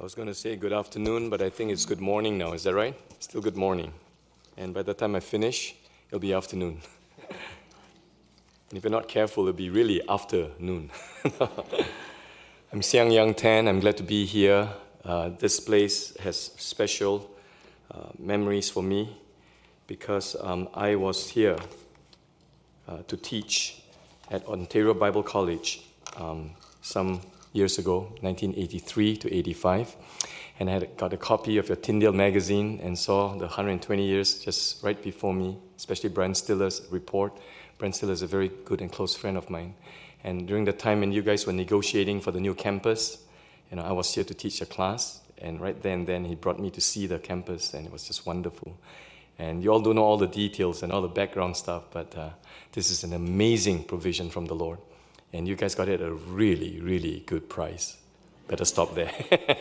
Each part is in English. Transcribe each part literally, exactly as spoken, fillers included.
I was going to say good afternoon, but I think it's good morning now. Is that right? Still good morning. And by the time I finish, it'll be afternoon. And if you're not careful, it'll be really afternoon. I'm Siang Yang Tan. I'm glad to be here. Uh, this place has special uh, memories for me because um, I was here uh, to teach at Ontario Bible College um, some years ago, nineteen eighty-three to eighty-five, and I had got a copy of your Tyndale magazine and saw the one hundred twenty years just right before me, especially Brian Stiller's report. Brian Stiller is a very good and close friend of mine. And during the time when you guys were negotiating for the new campus, you know, I was here to teach a class, and right then and then he brought me to see the campus, and it was just wonderful. And you all don't know all the details and all the background stuff, but uh, this is an amazing provision from the Lord. And you guys got it at a really, really good price. Better stop there.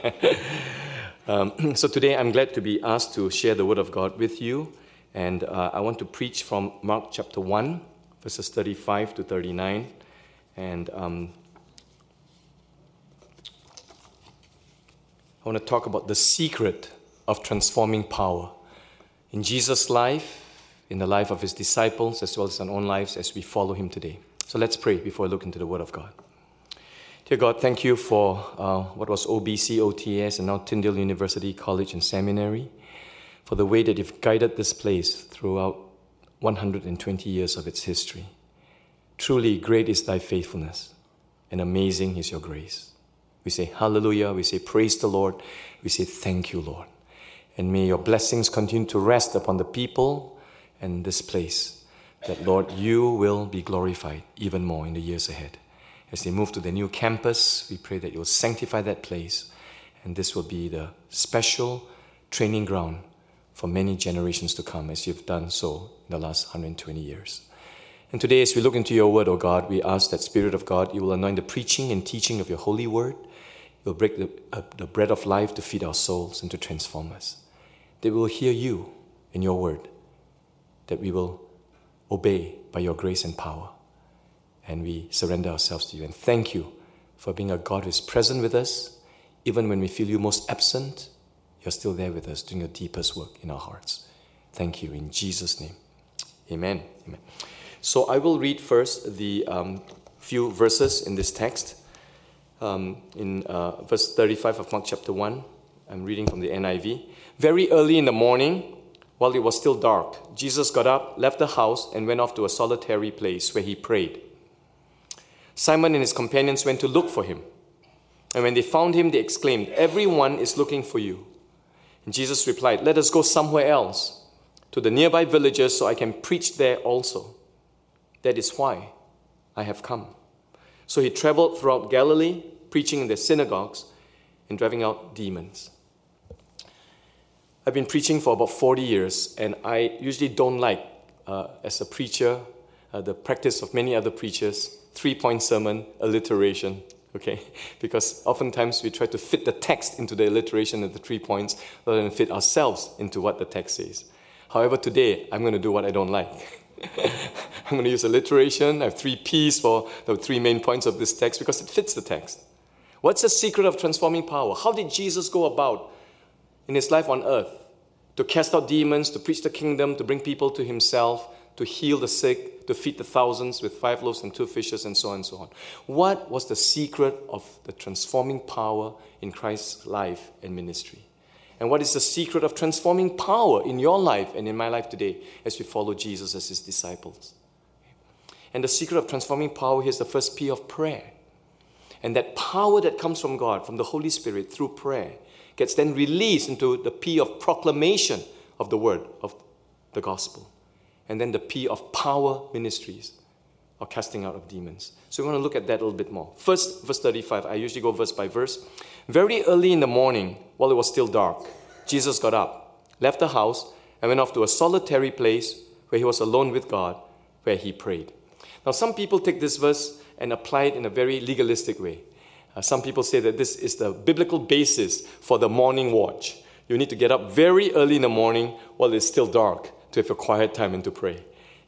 um, so today I'm glad to be asked to share the Word of God with you. And uh, I want to preach from Mark chapter one, verses thirty-five to thirty-nine. And um, I want to talk about the secret of transforming power in Jesus' life, in the life of his disciples, as well as our own lives as we follow him today. So let's pray before I look into the Word of God. Dear God, thank you for uh, what was O B C, O T S, and now Tyndale University College and Seminary, for the way that you've guided this place throughout one hundred twenty years of its history. Truly, great is thy faithfulness, and amazing is your grace. We say hallelujah, we say praise the Lord, we say thank you, Lord. And may your blessings continue to rest upon the people and this place, that, Lord, you will be glorified even more in the years ahead. As they move to the new campus, we pray that you'll sanctify that place, and this will be the special training ground for many generations to come, as you've done so in the last one hundred twenty years. And today, as we look into your word, O God, we ask that, Spirit of God, you will anoint the preaching and teaching of your holy word. You'll break the, uh, the bread of life to feed our souls and to transform us. That we will hear you in your word, that we will obey by your grace and power. And we surrender ourselves to you. And thank you for being a God who is present with us. Even when we feel you most absent, you're still there with us, doing your deepest work in our hearts. Thank you in Jesus' name. Amen. Amen. So I will read first the um, few verses in this text. Um, in uh, verse thirty-five of Mark chapter one, I'm reading from the N I V. Very early in the morning, while it was still dark, Jesus got up, left the house, and went off to a solitary place where he prayed. Simon and his companions went to look for him. And when they found him, they exclaimed, "Everyone is looking for you." And Jesus replied, "Let us go somewhere else, to the nearby villages, so I can preach there also. That is why I have come." So he traveled throughout Galilee, preaching in their synagogues and driving out demons. I've been preaching for about forty years, and I usually don't like, uh, as a preacher, uh, the practice of many other preachers, three-point sermon, alliteration, okay? Because oftentimes we try to fit the text into the alliteration of the three points rather than fit ourselves into what the text says. However, today, I'm going to do what I don't like. I'm going to use alliteration. I have three P's for the three main points of this text because it fits the text. What's the secret of transforming power? How did Jesus go about in his life on earth to cast out demons, to preach the kingdom, to bring people to himself, to heal the sick, to feed the thousands with five loaves and two fishes, and so on and so on? What was the secret of the transforming power in Christ's life and ministry? And what is the secret of transforming power in your life and in my life today as we follow Jesus as his disciples? And the secret of transforming power, here's the first P of prayer. And that power that comes from God, from the Holy Spirit through prayer, gets then released into the P of proclamation of the word, of the gospel. And then the P of power ministries, or casting out of demons. So we want to look at that a little bit more. First, verse thirty-five, I usually go verse by verse. Very early in the morning, while it was still dark, Jesus got up, left the house, and went off to a solitary place where he was alone with God, where he prayed. Now, some people take this verse and apply it in a very legalistic way. Uh, some people say that this is the biblical basis for the morning watch. You need to get up very early in the morning while it's still dark to have a quiet time and to pray.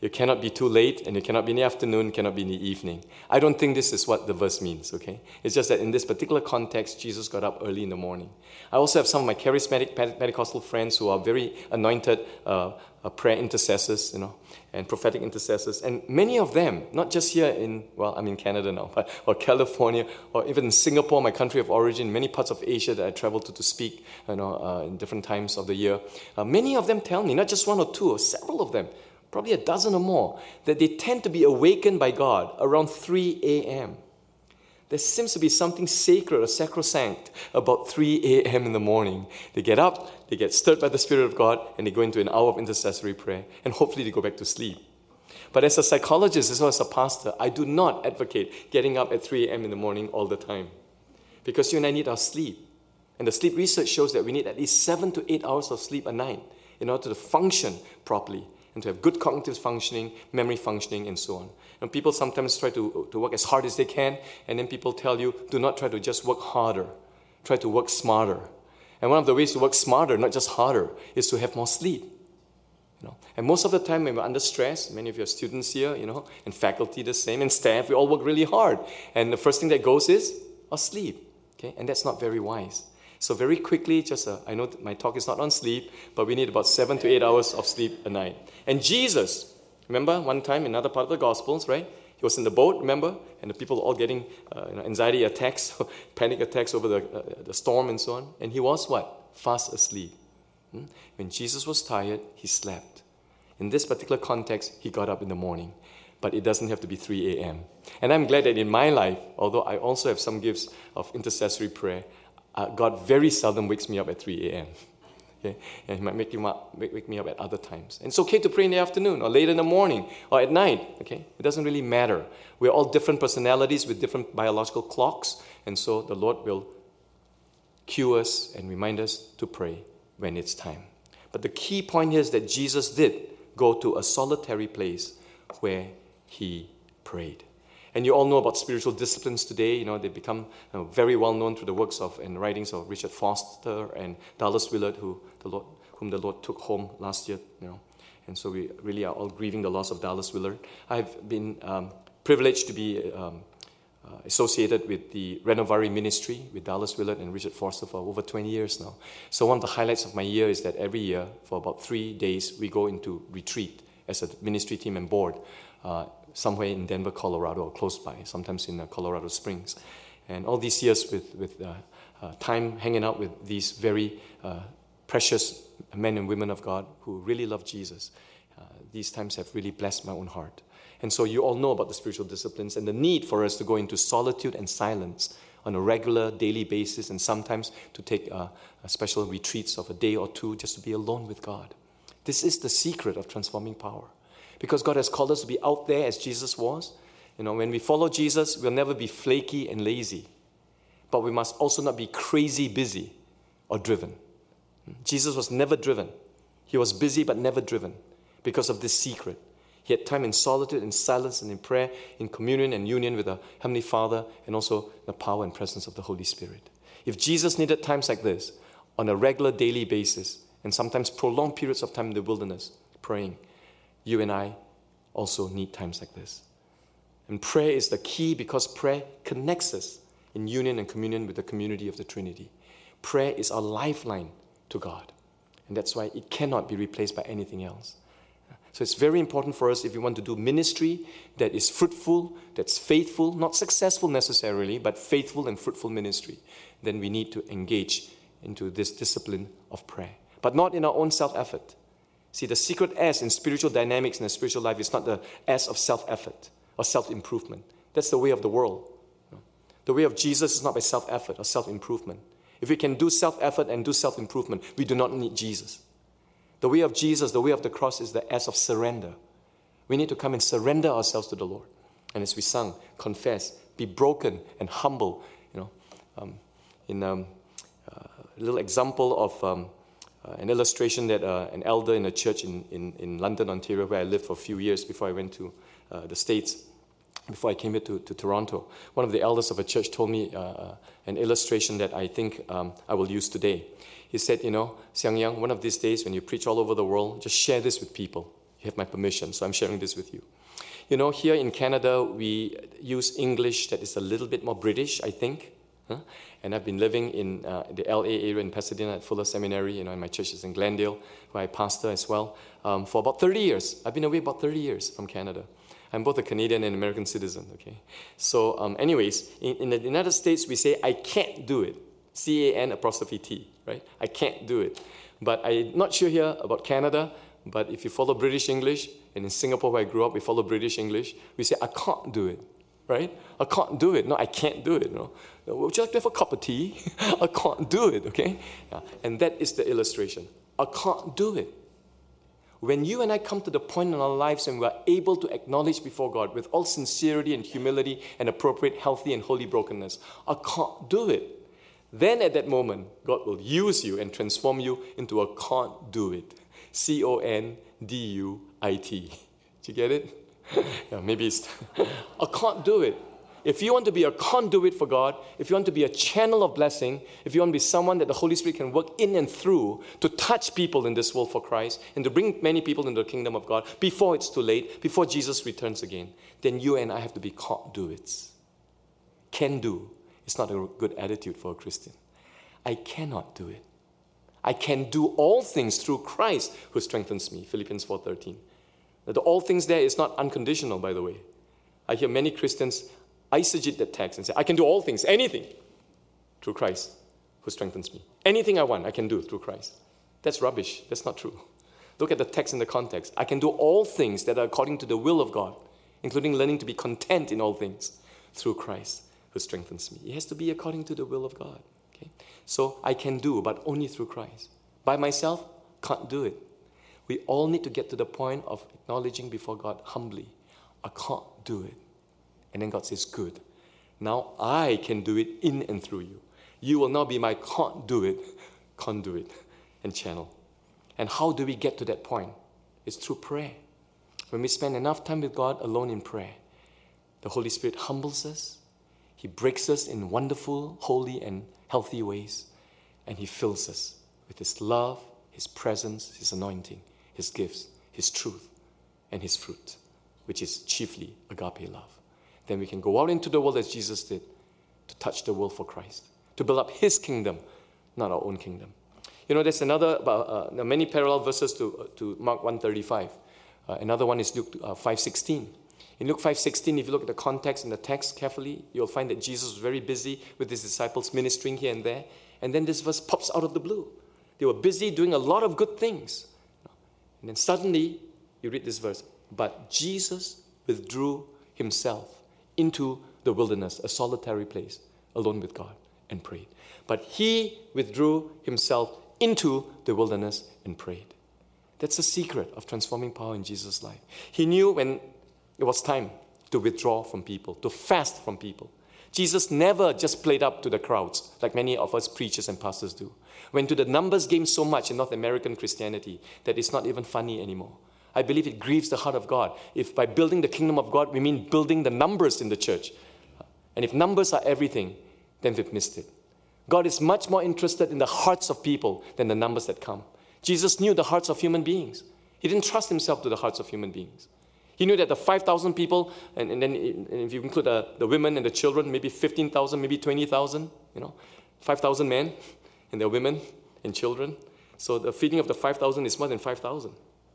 You cannot be too late, and you cannot be in the afternoon, cannot be in the evening. I don't think this is what the verse means, okay? It's just that in this particular context, Jesus got up early in the morning. I also have some of my charismatic Pentecostal friends who are very anointed uh, uh, prayer intercessors, you know, and prophetic intercessors. And many of them, not just here in, well, I'm in Canada now, but or California, or even in Singapore, my country of origin, many parts of Asia that I travel to to speak, you know, uh, in different times of the year. Uh, many of them tell me, not just one or two, or several of them, probably a dozen or more, that they tend to be awakened by God around three a.m. There seems to be something sacred or sacrosanct about three a.m. in the morning. They get up, they get stirred by the Spirit of God, and they go into an hour of intercessory prayer, and hopefully they go back to sleep. But as a psychologist, as well as a pastor, I do not advocate getting up at three a.m. in the morning all the time, because you and I need our sleep. And the sleep research shows that we need at least seven to eight hours of sleep a night in order to function properly, and to have good cognitive functioning, memory functioning, and so on. And people sometimes try to, to work as hard as they can, and then people tell you, do not try to just work harder. Try to work smarter. And one of the ways to work smarter, not just harder, is to have more sleep. You know? And most of the time when we're under stress, many of your students here, you know, and faculty the same, and staff, we all work really hard. And the first thing that goes is our sleep. Okay? And that's not very wise. So very quickly, just uh, I know my talk is not on sleep, but we need about seven to eight hours of sleep a night. And Jesus, remember one time in another part of the Gospels, right? He was in the boat, remember? And the people were all getting uh, you know, anxiety attacks, panic attacks over the, uh, the storm and so on. And he was what? Fast asleep. Hmm? When Jesus was tired, he slept. In this particular context, he got up in the morning. But it doesn't have to be three a.m. And I'm glad that in my life, although I also have some gifts of intercessory prayer, Uh, God very seldom wakes me up at three a.m. Okay? And he might make, him up, wake, wake me up at other times. And it's okay to pray in the afternoon or late in the morning or at night. Okay? It doesn't really matter. We're all different personalities with different biological clocks. And so the Lord will cue us and remind us to pray when it's time. But the key point here is that Jesus did go to a solitary place where he prayed. And you all know about spiritual disciplines today. You know, they become you know, very well known through the works of and writings of Richard Foster and Dallas Willard, who the Lord, whom the Lord took home last year. You know, and so we really are all grieving the loss of Dallas Willard. I've been um, privileged to be um, uh, associated with the Renovare ministry with Dallas Willard and Richard Foster for over twenty years now. So one of the highlights of my year is that every year for about three days we go into retreat as a ministry team and board. Uh, somewhere in Denver, Colorado, or close by, sometimes in uh, Colorado Springs. And all these years with, with uh, uh, time hanging out with these very uh, precious men and women of God who really love Jesus, uh, these times have really blessed my own heart. And so you all know about the spiritual disciplines and the need for us to go into solitude and silence on a regular daily basis, and sometimes to take uh, special retreats of a day or two just to be alone with God. This is the secret of transforming power. Because God has called us to be out there as Jesus was. You know, when we follow Jesus, we'll never be flaky and lazy. But we must also not be crazy busy or driven. Jesus was never driven. He was busy but never driven because of this secret. He had time in solitude, in silence, and in prayer, in communion and union with the Heavenly Father, and also the power and presence of the Holy Spirit. If Jesus needed times like this on a regular daily basis, and sometimes prolonged periods of time in the wilderness, praying, you and I also need times like this. And prayer is the key because prayer connects us in union and communion with the community of the Trinity. Prayer is our lifeline to God. And that's why it cannot be replaced by anything else. So it's very important for us if we want to do ministry that is fruitful, that's faithful, not successful necessarily, but faithful and fruitful ministry, then we need to engage into this discipline of prayer. But not in our own self-effort. See, the secret S in spiritual dynamics in the spiritual life is not the S of self-effort or self-improvement. That's the way of the world. The way of Jesus is not by self-effort or self-improvement. If we can do self-effort and do self-improvement, we do not need Jesus. The way of Jesus, the way of the cross is the S of surrender. We need to come and surrender ourselves to the Lord. And as we sung, confess, be broken and humble. You know, um, in um, uh, a little example of um, Uh, an illustration that uh, an elder in a church in, in, in London, Ontario, where I lived for a few years before I went to uh, the States, before I came here to, to Toronto. One of the elders of a church told me uh, an illustration that I think um, I will use today. He said, you know, Xiang Yang, one of these days when you preach all over the world, just share this with people. You have my permission, so I'm sharing this with you. You know, here in Canada, we use English that is a little bit more British, I think. Huh? And I've been living in uh, the L A area in Pasadena at Fuller Seminary, you know, and my church is in Glendale, where I pastor as well, um, for about thirty years. I've been away about thirty years from Canada. I'm both a Canadian and American citizen, okay? So um, anyways, in, in the United States, we say, I can't do it. C A N apostrophe T, right? I can't do it. But I'm not sure here about Canada, but if you follow British English, and in Singapore where I grew up, we follow British English, we say, I can't do it, right? I can't do it. No, I can't do it. No. Would you like to have a cup of tea? I can't do it, okay? Yeah. And that is the illustration. I can't do it. When you and I come to the point in our lives when we are able to acknowledge before God with all sincerity and humility and appropriate, healthy, and holy brokenness, I can't do it. Then at that moment, God will use you and transform you into a can't do it. C O N D U I T. Did you get it? Yeah, maybe it's, I can't do it. If you want to be a conduit for God, if you want to be a channel of blessing, if you want to be someone that the Holy Spirit can work in and through to touch people in this world for Christ and to bring many people into the kingdom of God before it's too late, before Jesus returns again, then you and I have to be conduits. Can do. It's not a good attitude for a Christian. I cannot do it. I can do all things through Christ who strengthens me. Philippians four thirteen. The all things there is not unconditional, by the way. I hear many Christians eisegete that text and say, I can do all things, anything, through Christ who strengthens me. Anything I want, I can do through Christ. That's rubbish. That's not true. Look at the text in the context. I can do all things that are according to the will of God, including learning to be content in all things through Christ who strengthens me. It has to be according to the will of God. Okay? So I can do, but only through Christ. By myself, can't do it. We all need to get to the point of acknowledging before God humbly, I can't do it. And then God says, good. Now I can do it in and through you. You will now be my can't do it, conduit and channel. And how do we get to that point? It's through prayer. When we spend enough time with God alone in prayer, the Holy Spirit humbles us. He breaks us in wonderful, holy, and healthy ways. And He fills us with His love, His presence, His anointing, His gifts, His truth, and His fruit, which is chiefly agape love. Then we can go out into the world as Jesus did, to touch the world for Christ, to build up His kingdom, not our own kingdom. You know, there's another, uh, uh, many parallel verses to, uh, to Mark one thirty-five. Uh, another one is Luke uh, five sixteen. In Luke five sixteen, if you look at the context and the text carefully, you'll find that Jesus was very busy with His disciples ministering here and there. And then this verse pops out of the blue. They were busy doing a lot of good things. And then suddenly, you read this verse, but Jesus withdrew Himself into the wilderness, a solitary place, alone with God, and prayed. But He withdrew Himself into the wilderness and prayed. That's the secret of transforming power in Jesus' life. He knew when it was time to withdraw from people, to fast from people. Jesus never just played up to the crowds, like many of us preachers and pastors do. Went to the numbers game so much in North American Christianity that it's not even funny anymore. I believe it grieves the heart of God if by building the kingdom of God, we mean building the numbers in the church. And if numbers are everything, then we've missed it. God is much more interested in the hearts of people than the numbers that come. Jesus knew the hearts of human beings. He didn't trust Himself to the hearts of human beings. He knew that the five thousand people, and, and then and if you include the, the women and the children, maybe fifteen thousand, maybe twenty thousand, you know, five thousand men and their women and children. So the feeding of the five thousand is more than five thousand.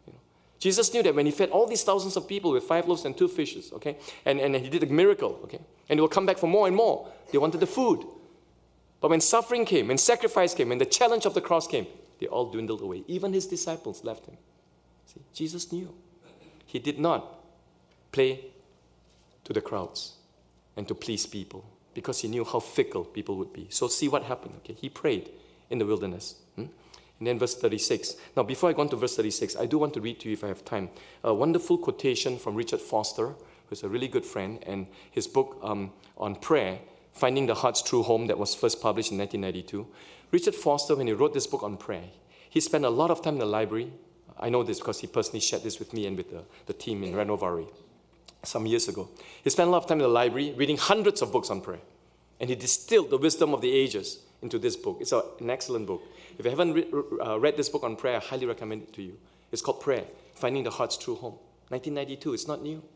Jesus knew that when He fed all these thousands of people with five loaves and two fishes, okay, and, and He did a miracle, okay, and He will come back for more and more. They wanted the food. But when suffering came, when sacrifice came, when the challenge of the cross came, they all dwindled away. Even His disciples left Him. See, Jesus knew. He did not play to the crowds and to please people because He knew how fickle people would be. So see what happened, okay? He prayed in the wilderness. Hmm? And then verse thirty-six. Now, before I go on to verse thirty-six, I do want to read to you, if I have time, a wonderful quotation from Richard Foster, who's a really good friend, and his book um, on prayer, Finding the Heart's True Home, that was first published in nineteen ninety-two. Richard Foster, when he wrote this book on prayer, he spent a lot of time in the library. I know this because he personally shared this with me and with the, the team in Renovare some years ago. He spent a lot of time in the library reading hundreds of books on prayer. And he distilled the wisdom of the ages into this book. It's a, an excellent book. If you haven't re- uh, read this book on prayer, I highly recommend it to you. It's called Prayer, Finding the Heart's True Home. nineteen ninety-two, it's not new.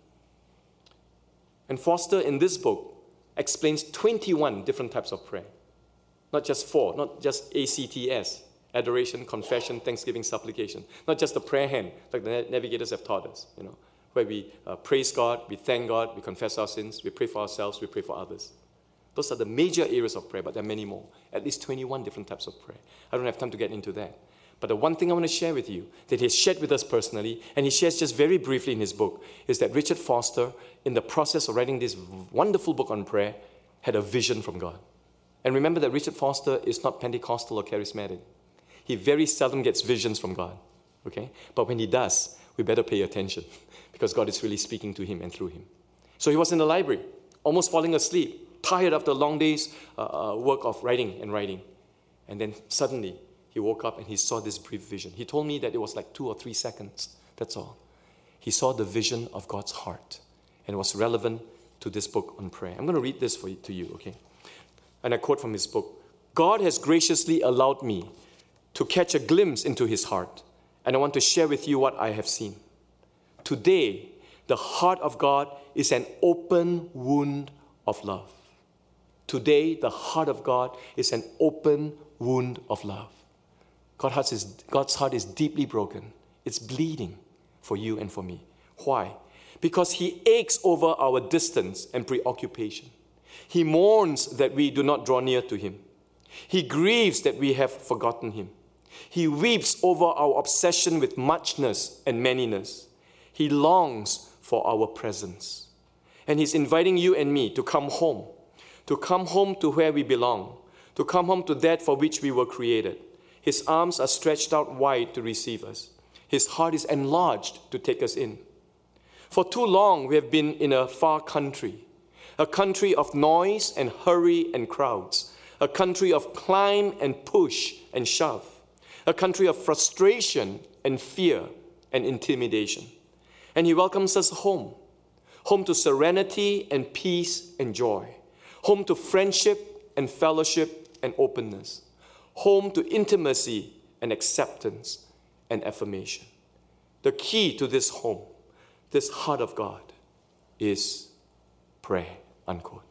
And Foster, in this book, explains twenty-one different types of prayer. Not just four, not just A C T S, adoration, confession, thanksgiving, supplication. Not just the prayer hand, like the navigators have taught us, you know, where we uh, praise God, we thank God, we confess our sins, we pray for ourselves, we pray for others. Those are the major areas of prayer, but there are many more. At least twenty-one different types of prayer. I don't have time to get into that. But the one thing I want to share with you that he has shared with us personally, and he shares just very briefly in his book, is that Richard Foster, in the process of writing this wonderful book on prayer, had a vision from God. And remember that Richard Foster is not Pentecostal or charismatic. He very seldom gets visions from God, okay? But when he does, we better pay attention because God is really speaking to him and through him. So he was in the library, almost falling asleep, tired after a long day's uh, work of writing and writing. And then suddenly, he woke up and he saw this brief vision. He told me that it was like two or three seconds, that's all. He saw the vision of God's heart, and it was relevant to this book on prayer. I'm going to read this for you, to you, okay? And I quote from his book, God has graciously allowed me to catch a glimpse into his heart, and I want to share with you what I have seen. Today, the heart of God is an open wound of love. Today, the heart of God is an open wound of love. God's heart is, God's heart is deeply broken. It's bleeding for you and for me. Why? Because he aches over our distance and preoccupation. He mourns that we do not draw near to him. He grieves that we have forgotten him. He weeps over our obsession with muchness and manyness. He longs for our presence. And he's inviting you and me to come home, to come home to where we belong, to come home to that for which we were created. His arms are stretched out wide to receive us. His heart is enlarged to take us in. For too long, we have been in a far country, a country of noise and hurry and crowds, a country of climb and push and shove, a country of frustration and fear and intimidation. And he welcomes us home, home to serenity and peace and joy, home to friendship and fellowship and openness, home to intimacy and acceptance and affirmation. The key to this home, this heart of God, is prayer, unquote.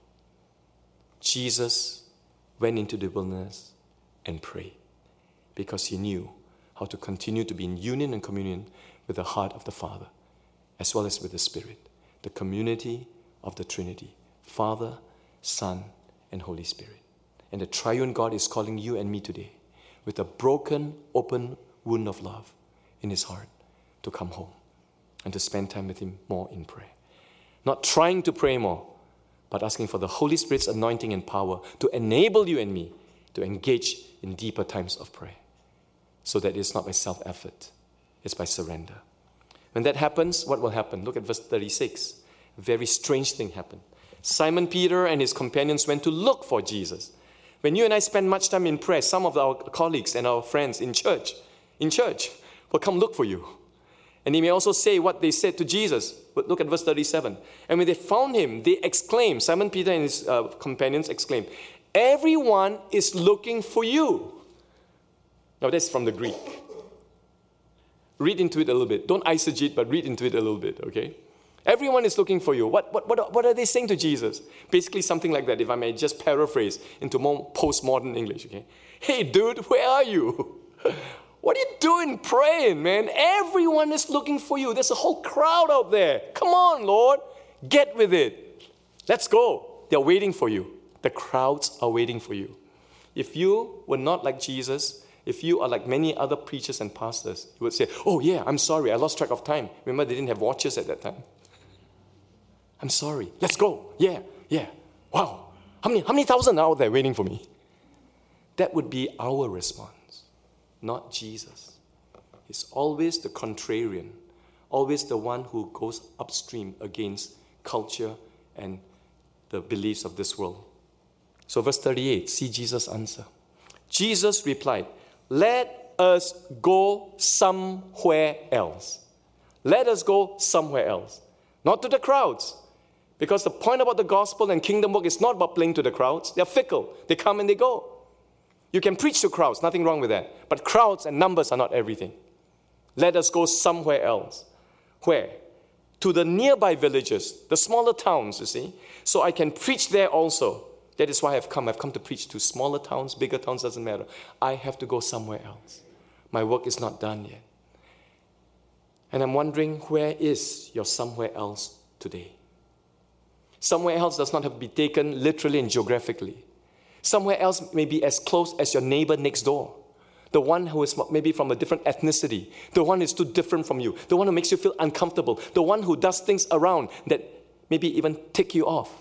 Jesus went into the wilderness and prayed because he knew how to continue to be in union and communion with the heart of the Father, as well as with the Spirit, the community of the Trinity, Father, Son, and Holy Spirit. And the triune God is calling you and me today with a broken, open wound of love in his heart to come home and to spend time with him more in prayer. Not trying to pray more, but asking for the Holy Spirit's anointing and power to enable you and me to engage in deeper times of prayer, so that it's not by self-effort, it's by surrender. When that happens, what will happen? Look at verse thirty-six. A very strange thing happened. Simon Peter and his companions went to look for Jesus. When you and I spend much time in prayer, some of our colleagues and our friends in church, in church, will come look for you. And he may also say what they said to Jesus. But look at verse thirty-seven. And when they found him, they exclaimed, Simon Peter and his uh, companions exclaimed, "Everyone is looking for you." Now that's from the Greek. Read into it a little bit. Don't eisegete, but read into it a little bit, okay? Everyone is looking for you. What, what, what, what are they saying to Jesus? Basically something like that, if I may just paraphrase into more postmodern English, okay? Hey, dude, where are you? What are you doing praying, man? Everyone is looking for you. There's a whole crowd out there. Come on, Lord. Get with it. Let's go. They're waiting for you. The crowds are waiting for you. If you were not like Jesus, if you are like many other preachers and pastors, you would say, oh yeah, I'm sorry, I lost track of time. Remember, they didn't have watches at that time. I'm sorry. Let's go. Yeah, yeah. Wow. How many, how many thousand are out there waiting for me? That would be our response, not Jesus. He's always the contrarian, always the one who goes upstream against culture and the beliefs of this world. So verse thirty-eight, see Jesus' answer. Jesus replied, let us go somewhere else. Let us go somewhere else. Not to the crowds. Because the point about the gospel and kingdom work is not about playing to the crowds. They're fickle. They come and they go. You can preach to crowds, nothing wrong with that. But crowds and numbers are not everything. Let us go somewhere else. Where? To the nearby villages, the smaller towns, you see, so I can preach there also. That is why I've come. I've come to preach to smaller towns, bigger towns, doesn't matter. I have to go somewhere else. My work is not done yet. And I'm wondering, where is your somewhere else today? Somewhere else does not have to be taken literally and geographically. Somewhere else may be as close as your neighbor next door. The one who is maybe from a different ethnicity. The one who is too different from you. The one who makes you feel uncomfortable. The one who does things around that maybe even tick you off.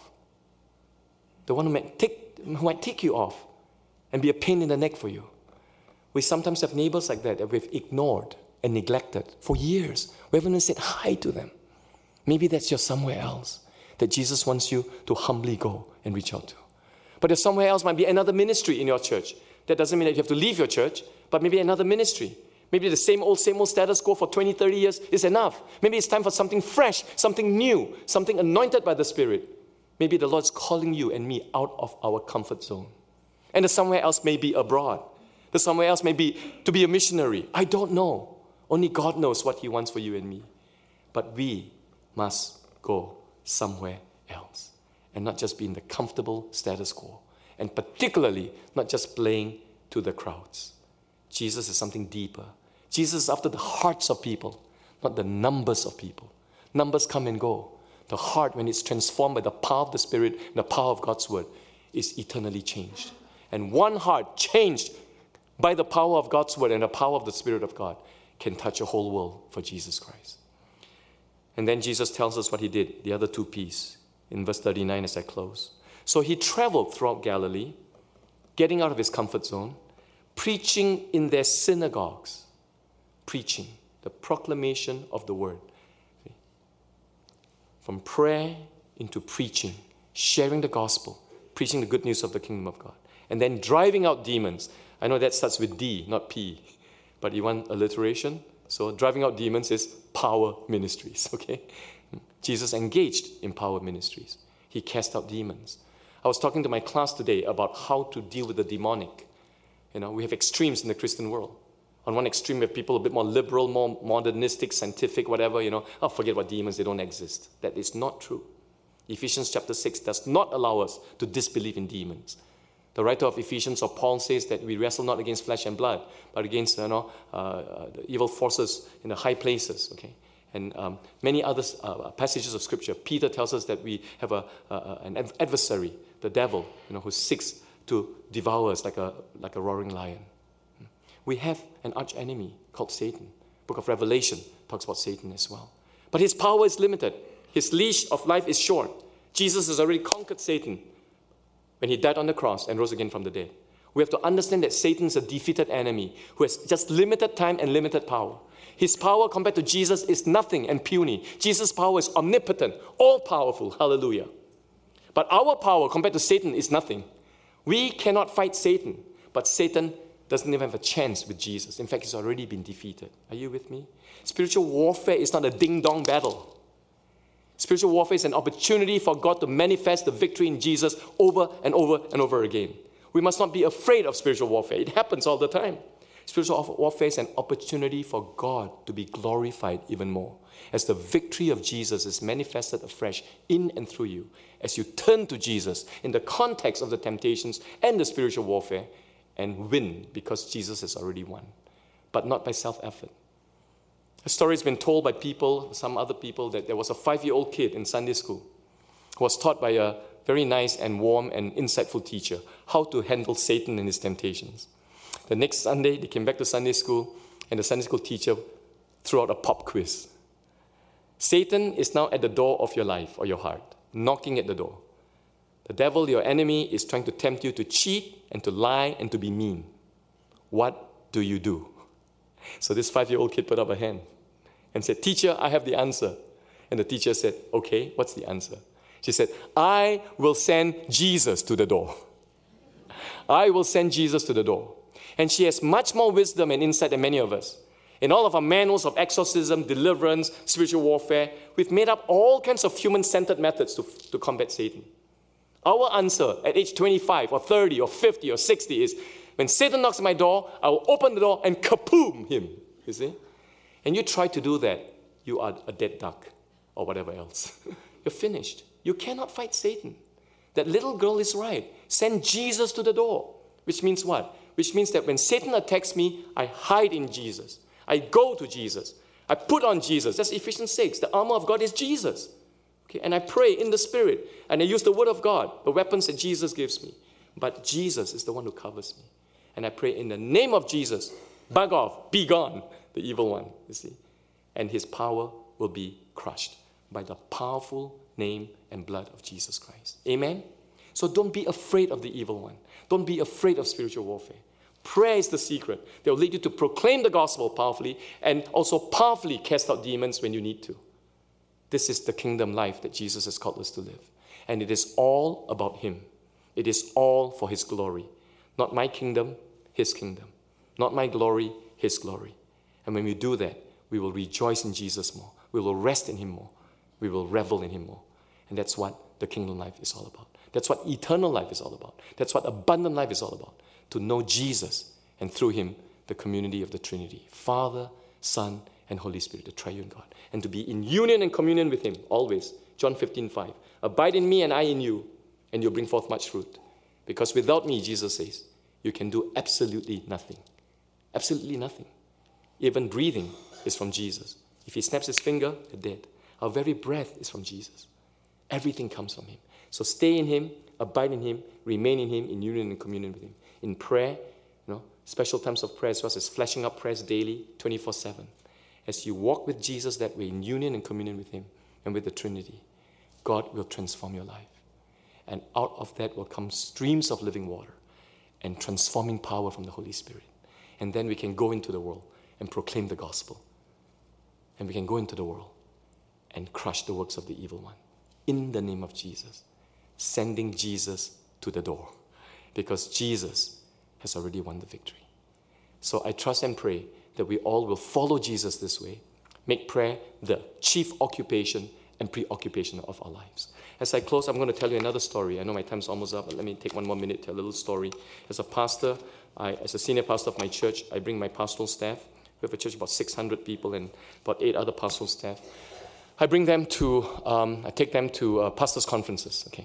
The one who might tick, who might tick you off and be a pain in the neck for you. We sometimes have neighbors like that that we've ignored and neglected for years. We haven't even said hi to them. Maybe that's your somewhere else that Jesus wants you to humbly go and reach out to. But if somewhere else might be another ministry in your church. That doesn't mean that you have to leave your church, but maybe another ministry. Maybe the same old, same old status quo for twenty, thirty years is enough. Maybe it's time for something fresh, something new, something anointed by the Spirit. Maybe the Lord's calling you and me out of our comfort zone. And the somewhere else may be abroad. The somewhere else may be to be a missionary. I don't know. Only God knows what He wants for you and me. But we must go somewhere else and not just be in the comfortable status quo. And particularly, not just playing to the crowds. Jesus is something deeper. Jesus is after the hearts of people, not the numbers of people. Numbers come and go. The heart, when it's transformed by the power of the Spirit and the power of God's Word, is eternally changed. And one heart changed by the power of God's Word and the power of the Spirit of God can touch a whole world for Jesus Christ. And then Jesus tells us what He did, the other two P's, in verse thirty-nine as I close. So He traveled throughout Galilee, getting out of His comfort zone, preaching in their synagogues, preaching, the proclamation of the Word. From prayer into preaching, sharing the gospel, preaching the good news of the kingdom of God, and then driving out demons. I know that starts with D, not P, but you want alliteration? So driving out demons is power ministries, okay? Jesus engaged in power ministries. He cast out demons. I was talking to my class today about how to deal with the demonic. You know, we have extremes in the Christian world. On one extreme, we have people a bit more liberal, more modernistic, scientific, whatever, you know. Oh, forget about demons, they don't exist. That is not true. Ephesians chapter six does not allow us to disbelieve in demons. The writer of Ephesians, or Paul, says that we wrestle not against flesh and blood, but against, you know, uh, uh, the evil forces in the high places, okay? And um, many other uh, passages of Scripture. Peter tells us that we have a, uh, an adversary, the devil, you know, who seeks to devour us like a, like a roaring lion. We have an arch enemy called Satan. Book of Revelation talks about Satan as well. But his power is limited. His leash of life is short. Jesus has already conquered Satan when He died on the cross and rose again from the dead. We have to understand that Satan is a defeated enemy who has just limited time and limited power. His power compared to Jesus is nothing and puny. Jesus' power is omnipotent, all-powerful. Hallelujah. But our power compared to Satan is nothing. We cannot fight Satan, but Satan doesn't even have a chance with Jesus. In fact, he's already been defeated. Are you with me? Spiritual warfare is not a ding-dong battle. Spiritual warfare is an opportunity for God to manifest the victory in Jesus over and over and over again. We must not be afraid of spiritual warfare. It happens all the time. Spiritual warfare is an opportunity for God to be glorified even more as the victory of Jesus is manifested afresh in and through you. As you turn to Jesus in the context of the temptations and the spiritual warfare and win because Jesus has already won, but not by self-effort. A story has been told by people, some other people, that there was a five-year-old kid in Sunday school who was taught by a very nice and warm and insightful teacher how to handle Satan and his temptations. The next Sunday, they came back to Sunday school, and the Sunday school teacher threw out a pop quiz. Satan is now at the door of your life or your heart, knocking at the door. The devil, your enemy, is trying to tempt you to cheat and to lie and to be mean. What do you do? So this five-year-old kid put up a hand and said, "Teacher, I have the answer." And the teacher said, "Okay, what's the answer?" She said, "I will send Jesus to the door. I will send Jesus to the door." And she has much more wisdom and insight than many of us. In all of our manuals of exorcism, deliverance, spiritual warfare, we've made up all kinds of human-centered methods to, to combat Satan. Our answer at age twenty-five or thirty or fifty or sixty is, when Satan knocks at my door, I will open the door and kaboom him, you see. and you try to do that, you are a dead duck or whatever else. You're finished. You cannot fight Satan. That little girl is right. Send Jesus to the door. Which means what? Which means that when Satan attacks me, I hide in Jesus. I go to Jesus. I put on Jesus. That's Ephesians six. The armor of God is Jesus. Okay? And I pray in the Spirit. And I use the word of God, the weapons that Jesus gives me. But Jesus is the one who covers me. And I pray in the name of Jesus, bug off, be gone, the evil one, you see. And his power will be crushed by the powerful name and blood of Jesus Christ. Amen? So don't be afraid of the evil one. Don't be afraid of spiritual warfare. Prayer is the secret. They'll lead you to proclaim the gospel powerfully and also powerfully cast out demons when you need to. This is the kingdom life that Jesus has called us to live. And it is all about him. It is all for his glory. Not my kingdom, his kingdom. Not my glory, his glory. And when we do that, we will rejoice in Jesus more. We will rest in him more. We will revel in him more. And that's what the kingdom life is all about. That's what eternal life is all about. That's what abundant life is all about. To know Jesus and through him, the community of the Trinity. Father, Son, and Holy Spirit, the triune God. And to be in union and communion with him, always. John fifteen five. Abide in me and I in you, and you'll bring forth much fruit. Because without me, Jesus says, you can do absolutely nothing. Absolutely nothing. Even breathing is from Jesus. If he snaps his finger, you're dead. Our very breath is from Jesus. Everything comes from him. So stay in him, abide in him, remain in him, in union and communion with him. In prayer, you know, special times of prayer as well as flashing up prayers daily, twenty-four seven. As you walk with Jesus that way, in union and communion with him and with the Trinity, God will transform your life. And out of that will come streams of living water and transforming power from the Holy Spirit. And then we can go into the world and proclaim the gospel. And we can go into the world and crush the works of the evil one. In the name of Jesus. Sending Jesus to the door. Because Jesus has already won the victory. So I trust and pray that we all will follow Jesus this way. Make prayer the chief occupation and preoccupation of our lives. As I close, I'm going to tell you another story. I know my time's almost up, but let me take one more minute to tell a little story. As a pastor, I, as a senior pastor of my church, I bring my pastoral staff. We have a church of about six hundred people and about eight other pastoral staff. I bring them to, um, I take them to uh, pastors' conferences, okay,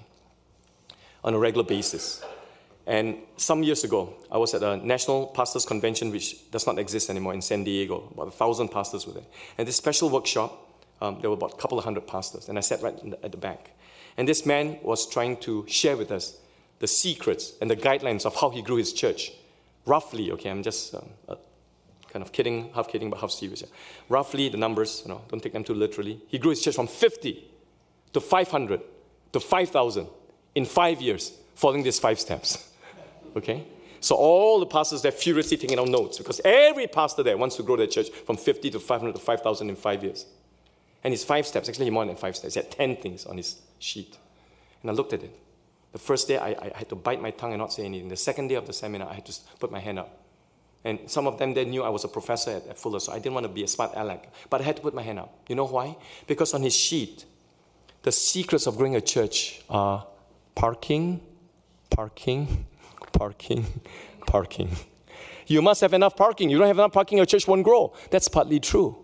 on a regular basis. And some years ago, I was at a national pastors' convention, which does not exist anymore, in San Diego. About a thousand pastors were there. And this special workshop, um, there were about a couple of hundred pastors, and I sat right in the, at the back. And this man was trying to share with us the secrets and the guidelines of how he grew his church. Roughly, okay, I'm just um, uh, kind of kidding, half kidding, but half serious. Yeah. Roughly, the numbers, you know, don't take them too literally. He grew his church from fifty to five hundred to five thousand in five years, following these five steps. Okay? So all the pastors, they're furiously taking out notes because every pastor there wants to grow their church from fifty to five hundred to five thousand in five years. And his five steps, actually more than five steps, he had ten things on his sheet. And I looked at it. The first day, I, I had to bite my tongue and not say anything. The second day of the seminar, I had to put my hand up. And some of them, they knew I was a professor at, at Fuller, so I didn't want to be a smart aleck. But I had to put my hand up. You know why? Because on his sheet, the secrets of growing a church are parking, parking, parking, parking. You must have enough parking. You don't have enough parking, your church won't grow. That's partly true.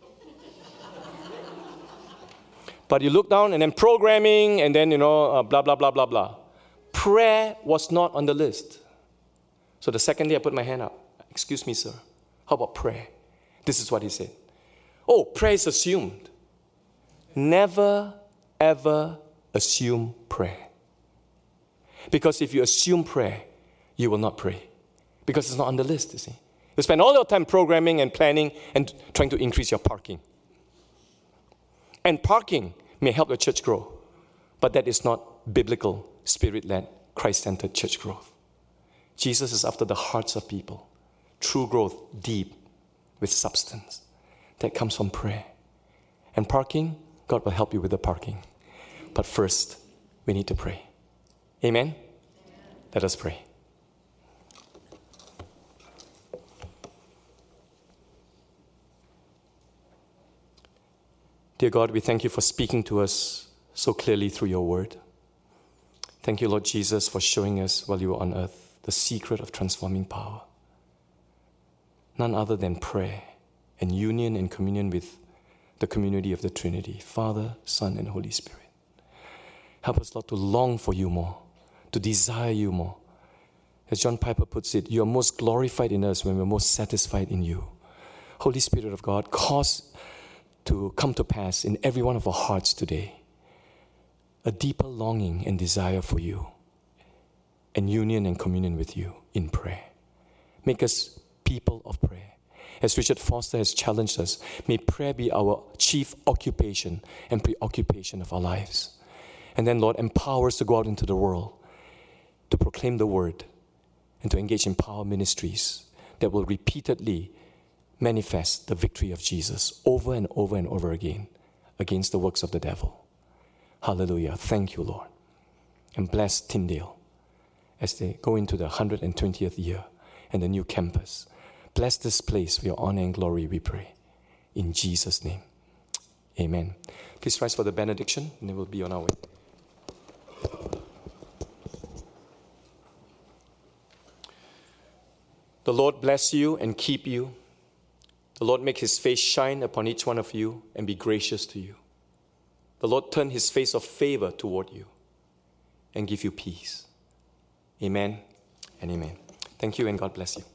But you look down and then programming and then, you know, uh, blah, blah, blah, blah, blah. Prayer was not on the list. So the second day I put my hand up. Excuse me, sir. How about prayer? This is what he said. Oh, prayer is assumed. Never, ever assume prayer. Because if you assume prayer, you will not pray. Because it's not on the list, you see. You spend all your time programming and planning and trying to increase your parking. And parking may help your church grow, but that is not biblical, spirit-led, Christ-centered church growth. Jesus is after the hearts of people. True growth, deep, with substance. That comes from prayer. And parking, God will help you with the parking. But first, we need to pray. Amen? Amen. Let us pray. Dear God, we thank you for speaking to us so clearly through your word. Thank you, Lord Jesus, for showing us while you were on earth the secret of transforming power. None other than prayer and union and communion with the community of the Trinity, Father, Son, and Holy Spirit. Help us, Lord, to long for you more, to desire you more. As John Piper puts it, you are most glorified in us when we're most satisfied in you. Holy Spirit of God, cause to come to pass in every one of our hearts today a deeper longing and desire for you, and union and communion with you in prayer. Make us people of prayer. As Richard Foster has challenged us, may prayer be our chief occupation and preoccupation of our lives. And then, Lord, empower us to go out into the world, to proclaim the word, and to engage in power ministries that will repeatedly manifest the victory of Jesus over and over and over again against the works of the devil. Hallelujah. Thank you, Lord. And bless Tyndale as they go into the one hundred twentieth year and the new campus. Bless this place for your honor and glory, we pray. In Jesus' name, amen. Please rise for the benediction, and then we'll be on our way. The Lord bless you and keep you. The Lord make his face shine upon each one of you and be gracious to you. The Lord turn his face of favor toward you and give you peace. Amen and amen. Thank you, and God bless you.